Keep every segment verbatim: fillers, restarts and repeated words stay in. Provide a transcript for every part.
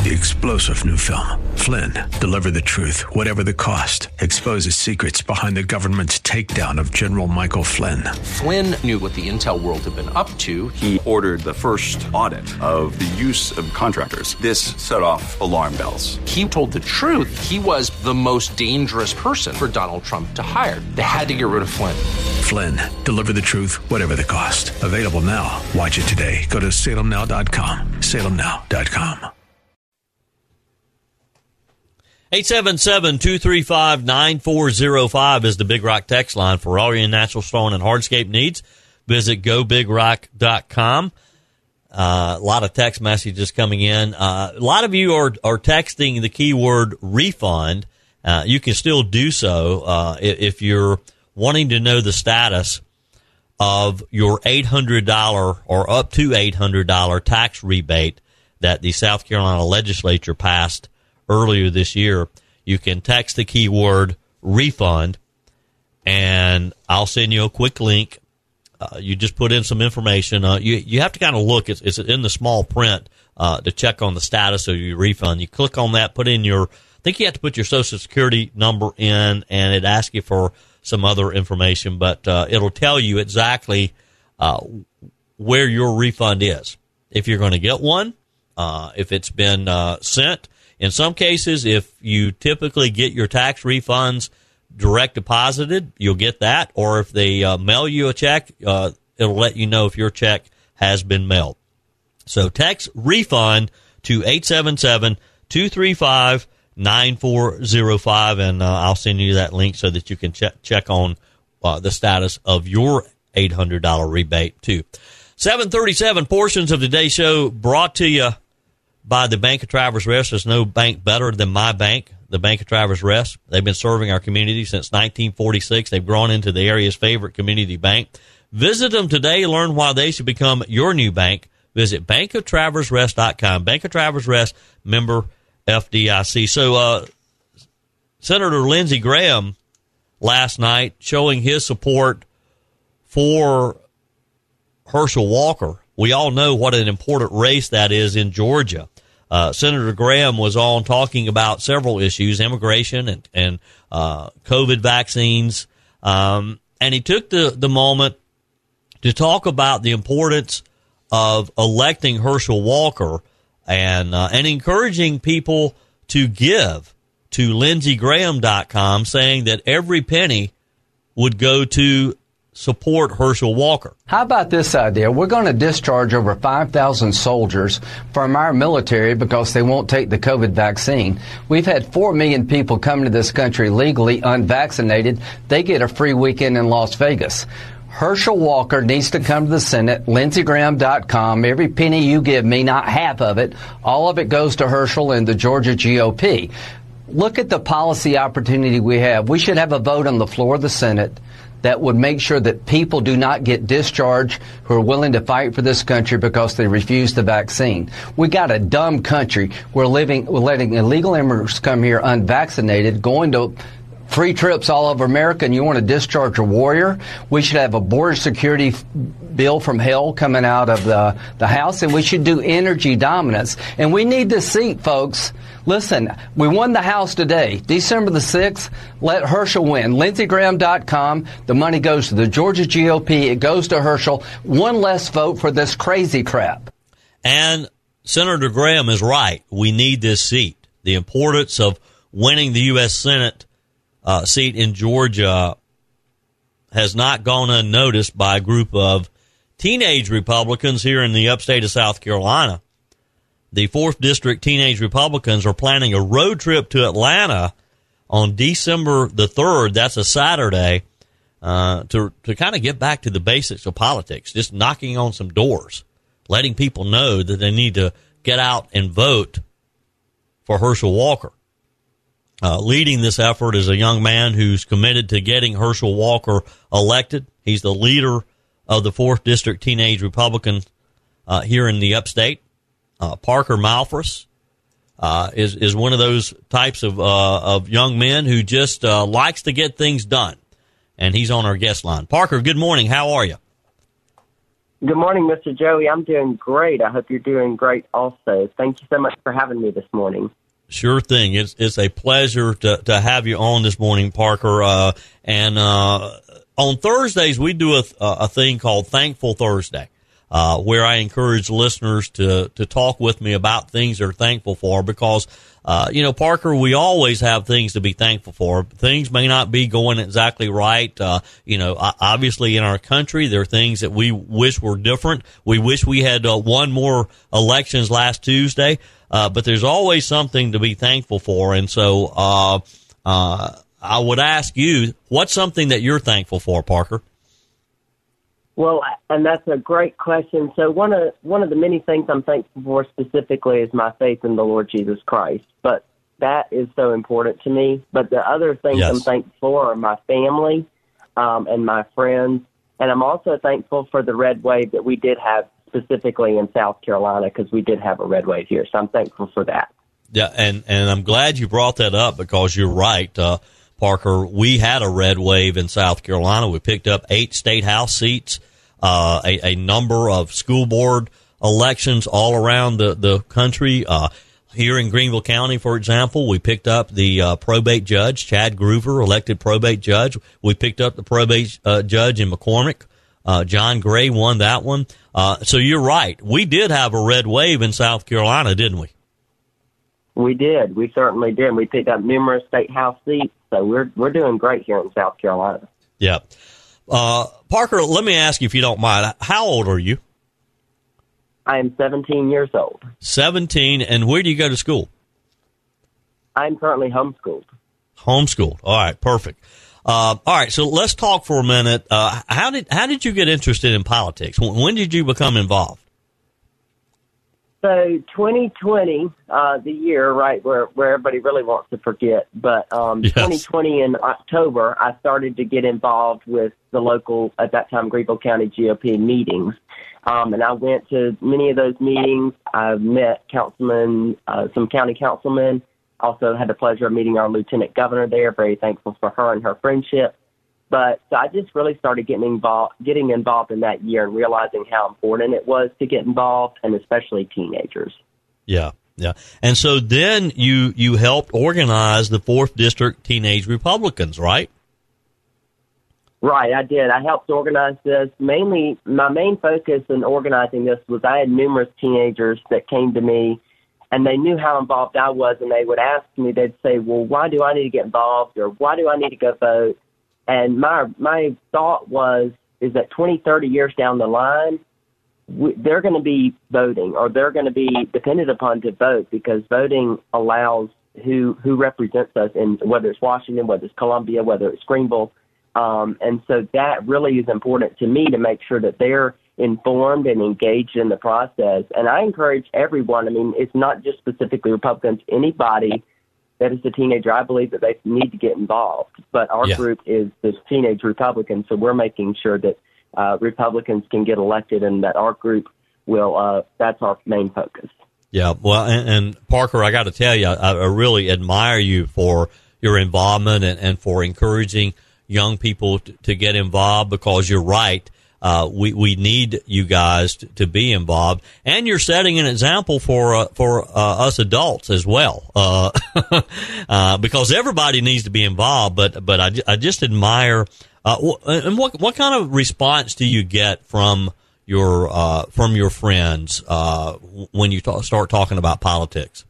the explosive new film, Flynn, deliver the truth, whatever the cost, exposes secrets behind the government's takedown of General Michael Flynn. Flynn knew what the intel world had been up to. He ordered the first audit of the use of contractors. This set off alarm bells. He told the truth. He was the most dangerous person for Donald Trump to hire. They had to get rid of Flynn. Flynn, deliver the truth, whatever the cost. Available now. Watch it today. Go to salem now dot com. salem now dot com. eight seven seven, two three five, nine four zero five is the Big Rock text line for all your natural stone and hardscape needs. Visit go big rock dot com. Uh, a lot of text messages coming in. Uh, a lot of you are, are texting the keyword refund. Uh, you can still do so uh, if you're wanting to know the status of your eight hundred dollars or up to eight hundred dollars tax rebate that the South Carolina legislature passed earlier this year. You can text the keyword refund, and I'll send you a quick link. Uh, you just put in some information. Uh, you you have to kind of look. It's, it's in the small print uh, to check on the status of your refund. You click on that, put in your, I think you have to put your Social Security number in, and it asks you for some other information, but uh, it'll tell you exactly uh, where your refund is. If you're going to get one, uh, if it's been uh, sent. In some cases, if you typically get your tax refunds direct deposited, you'll get that. Or if they uh, mail you a check, uh, it'll let you know if your check has been mailed. So text refund to eight seven seven, two three five, nine four zero five, and uh, I'll send you that link so that you can check check on uh, the status of your eight hundred dollars rebate, too. seven thirty-seven, portions of today's show brought to you by the Bank of Travelers Rest. There's no bank better than my bank, the Bank of Travelers Rest. They've been serving our community since nineteen forty-six. They've grown into the area's favorite community bank. Visit them today. Learn why they should become your new bank. Visit bank of travelers rest dot com. Bank of Travelers Rest, member F D I C. So uh, Senator Lindsey Graham last night showing his support for Herschel Walker. We all know what an important race that is in Georgia. Uh, Senator Graham was on talking about several issues, immigration and, and uh, COVID vaccines. Um, and he took the, the moment to talk about the importance of electing Herschel Walker and uh, and encouraging people to give to lindsey graham dot com, saying that every penny would go to support Herschel Walker. How about this idea? We're going to discharge over five thousand soldiers from our military because they won't take the COVID vaccine. We've had four million people come to this country legally unvaccinated. They get a free weekend in Las Vegas. Herschel Walker needs to come to the Senate, lindsey graham dot com. Every penny you give me, not half of it, all of it goes to Herschel and the Georgia G O P. Look at the policy opportunity we have. We should have a vote on the floor of the Senate that would make sure that people do not get discharged who are willing to fight for this country because they refuse the vaccine. We got a dumb country. We're living, we're letting illegal immigrants come here unvaccinated, going to free trips all over America, and you want to discharge a warrior? We should have a border security f- bill from hell coming out of the, the House, and we should do energy dominance. And we need this seat, folks. Listen, we won the House today. December the sixth, let Herschel win. lindsey graham dot com. The money goes to the Georgia G O P. It goes to Herschel. One less vote for this crazy crap. And Senator Graham is right. We need this seat. The importance of winning the U S Senate uh, seat in Georgia has not gone unnoticed by a group of teenage Republicans here in the upstate of South Carolina. The fourth District Teenage Republicans are planning a road trip to Atlanta on December the third. That's a Saturday, uh, to, to kind of get back to the basics of politics, just knocking on some doors, letting people know that they need to get out and vote for Herschel Walker. Uh, leading this effort is a young man who's committed to getting Herschel Walker elected. He's the leader of the fourth District Teenage Republicans uh, here in the upstate. Uh, Parker Malphus uh, is is one of those types of uh, of young men who just uh, likes to get things done, and he's on our guest line. Parker, good morning. How are you? Good morning, Mister Joey. I'm doing great. I hope you're doing great also. Thank you so much for having me this morning. Sure thing. It's it's a pleasure to, to have you on this morning, Parker. Uh, and uh, on Thursdays, we do a, a thing called Thankful Thursday, uh, where I encourage listeners to, to talk with me about things they're thankful for because, uh, you know, Parker, we always have things to be thankful for. Things may not be going exactly right. Uh, you know, obviously in our country, there are things that we wish were different. We wish we had uh, won more elections last Tuesday. Uh, but there's always something to be thankful for. And so, uh, uh, I would ask you, what's something that you're thankful for, Parker? Well, and that's a great question. So one of, one of the many things I'm thankful for specifically is my faith in the Lord Jesus Christ. But that is so important to me. But the other things yes. I'm thankful for are my family, um, and my friends. And I'm also thankful for the red wave that we did have specifically in South Carolina, because we did have a red wave here. So I'm thankful for that. Yeah, and, and I'm glad you brought that up because you're right, uh, Parker. We had a red wave in South Carolina. We picked up eight state house seats, uh, a, a number of school board elections all around the, the country. Uh, here in Greenville County, for example, we picked up the uh, probate judge, Chad Groover, elected probate judge. We picked up the probate uh, judge in McCormick. Uh, John Gray won that one. Uh, so you're right. We did have a red wave in South Carolina, didn't we? We did. We certainly did. We picked up numerous state house seats. So we're, we're doing great here in South Carolina. Yeah. Uh, Parker, let me ask you, if you don't mind, how old are you? I am seventeen years old. seventeen. And where do you go to school? I'm currently homeschooled. Homeschooled. All right. Perfect. Uh, all right, so let's talk for a minute. Uh, how did how did you get interested in politics? When, when did you become involved? So twenty twenty, uh, the year, right, where, where everybody really wants to forget, but um, yes. twenty twenty in October, I started to get involved with the local, at that time, Greenville County G O P meetings. Um, and I went to many of those meetings. I met councilmen, uh, some county councilmen. Also had the pleasure of meeting our lieutenant governor there. Very thankful for her and her friendship. But so I just really started getting involved, getting involved in that year and realizing how important it was to get involved, and especially teenagers. Yeah, yeah. And so then you you helped organize the fourth District Teenage Republicans, right? Right, I did. I helped organize this. Mainly, my main focus in organizing this was I had numerous teenagers that came to me, and they knew how involved I was, and they would ask me, they'd say, well, why do I need to get involved, or why do I need to go vote? And my my thought was, is that twenty, thirty years down the line, we, they're going to be voting, or they're going to be dependent upon to vote, because voting allows who who represents us, in whether it's Washington, whether it's Columbia, whether it's Greenville. Um, and so that really is important to me, to make sure that they're informed and engaged in the process. And I encourage everyone. I mean, it's not just specifically Republicans. Anybody that is a teenager, I believe that they need to get involved. But our yeah. group is this Teenage Republicans, so we're making sure that uh, Republicans can get elected, and that our group will. Uh, that's our main focus. Yeah, well, and, and Parker, I got to tell you, I, I really admire you for your involvement and, and for encouraging young people to, to get involved, because you're right. Uh, we, we need you guys to, to be involved, and you're setting an example for, uh, for, uh, us adults as well. Uh, uh, because everybody needs to be involved, but, but I, I just admire, uh, and what, what kind of response do you get from your, uh, from your friends, uh, when you ta- start talking about politics?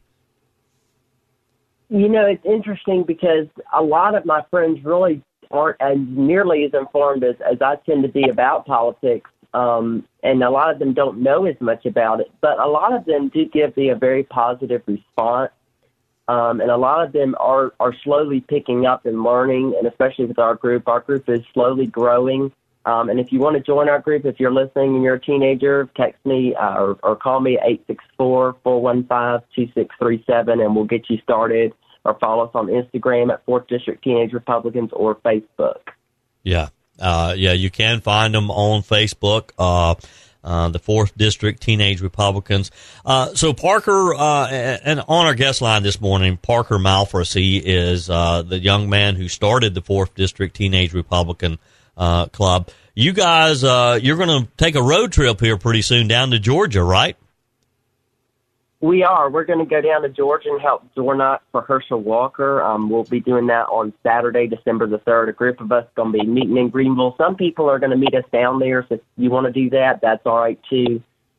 You know, it's interesting because a lot of my friends really aren't as nearly as informed as, as I tend to be about politics, um, and a lot of them don't know as much about it. But a lot of them do give me a very positive response, um, and a lot of them are, are slowly picking up and learning, and especially with our group. Our group is slowly growing, um, and if you want to join our group, if you're listening and you're a teenager, text me uh, or, or call me at eight six four, four one five, two six three seven, and we'll get you started. Or follow us on Instagram at fourth District Teenage Republicans, or Facebook. Yeah, uh, yeah, you can find them on Facebook, uh, uh, the fourth District Teenage Republicans. Uh, so Parker, uh, and on our guest line this morning, Parker Malfras, he is uh, the young man who started the fourth District Teenage Republican uh, Club. You guys, uh, you're going to take a road trip here pretty soon down to Georgia, right? We are. We're going to go down to Georgia and help door knock for Herschel Walker. Um, we'll be doing that on Saturday, December the third. A group of us going to be meeting in Greenville. Some people are going to meet us down there, so if you want to do that, that's all right too.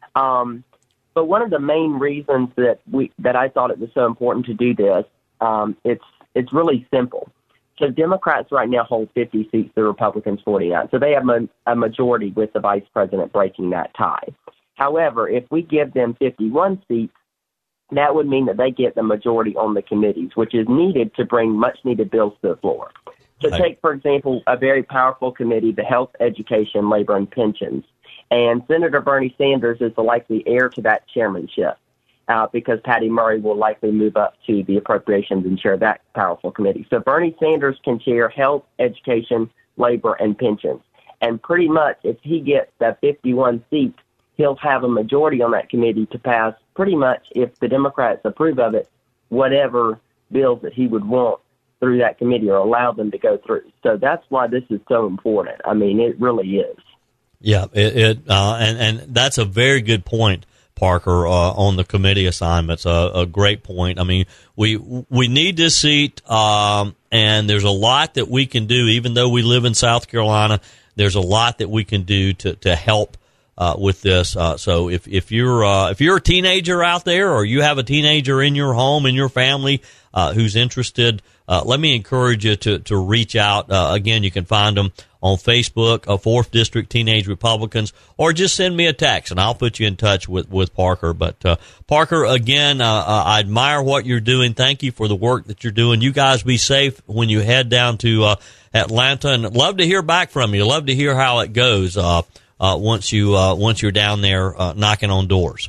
Um, but one of the main reasons that we that I thought it was so important to do this, um, it's it's really simple. So Democrats right now hold fifty seats, the Republicans forty-nine. So they have a, a majority with the vice president breaking that tie. However, if we give them fifty-one seats, that would mean that they get the majority on the committees, which is needed to bring much-needed bills to the floor. So Right. take, for example, a very powerful committee, the Health, Education, Labor, and Pensions. And Senator Bernie Sanders is the likely heir to that chairmanship. Uh, because Patty Murray will likely move up to the appropriations and chair that powerful committee. So Bernie Sanders can chair health, education, labor, and pensions. And pretty much if he gets that fifty-one seats, he'll have a majority on that committee to pass pretty much, if the Democrats approve of it, whatever bills that he would want through that committee or allow them to go through. So that's why this is so important. I mean, it really is. Yeah, it, it uh, and, and that's a very good point, Parker, uh, on the committee assignments. Uh, a great point. I mean, we we need this seat, um, and there's a lot that we can do. Even though we live in South Carolina, there's a lot that we can do to to help uh, with this. Uh, so if if you're uh, if you're a teenager out there, or you have a teenager in your home, in your family, uh, who's interested, uh, let me encourage you to to reach out. Uh, again, you can find them on Facebook, uh, fourth District Teenage Republicans, or just send me a text, and I'll put you in touch with, with Parker. But, uh, Parker, again, uh, uh, I admire what you're doing. Thank you for the work that you're doing. You guys be safe when you head down to uh, Atlanta, and love to hear back from you. Love to hear how it goes uh, uh, once, you, uh, once you're down there uh, knocking on doors.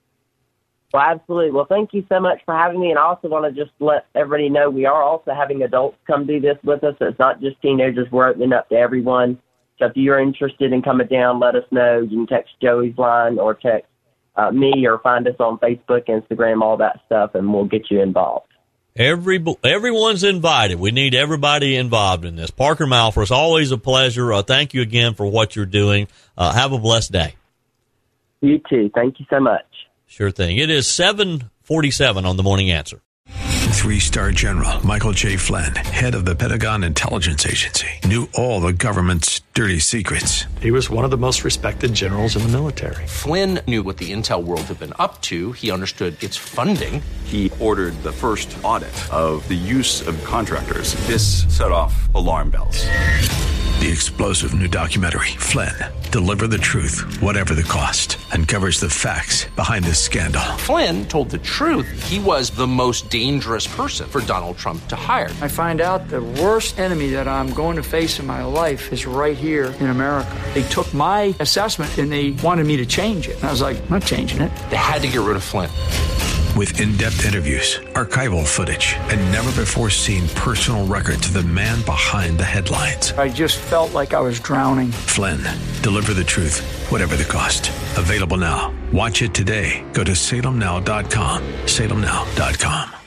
Well, absolutely. Well, thank you so much for having me. And I also want to just let everybody know we are also having adults come do this with us. So it's not just teenagers. We're opening up to everyone. So if you're interested in coming down, let us know. You can text Joey's line or text uh, me, or find us on Facebook, Instagram, all that stuff, and we'll get you involved. Every Everyone's invited. We need everybody involved in this. Parker Malphur, it's always a pleasure. Uh, thank you again for what you're doing. Uh, have a blessed day. You too. Thank you so much. Sure thing. It is seven forty-seven on the Morning Answer. Three-star General Michael J. Flynn, head of the Pentagon Intelligence Agency, knew all the government's dirty secrets. He was one of the most respected generals in the military. Flynn knew what the intel world had been up to. He understood its funding. He ordered the first audit of the use of contractors. This set off alarm bells. The explosive new documentary, Flynn, Deliver the Truth, Whatever the Cost, uncovers the facts behind this scandal. Flynn told the truth. He was the most dangerous person for Donald Trump to hire. I find out the worst enemy that I'm going to face in my life is right here in America. They took my assessment and they wanted me to change it. And I was like, I'm not changing it. They had to get rid of Flynn. With in-depth interviews, archival footage, and never-before-seen personal records of the man behind the headlines. I just felt like I was drowning. Flynn, Deliver the Truth, Whatever the Cost. Available now. Watch it today. Go to salem now dot com. salem now dot com.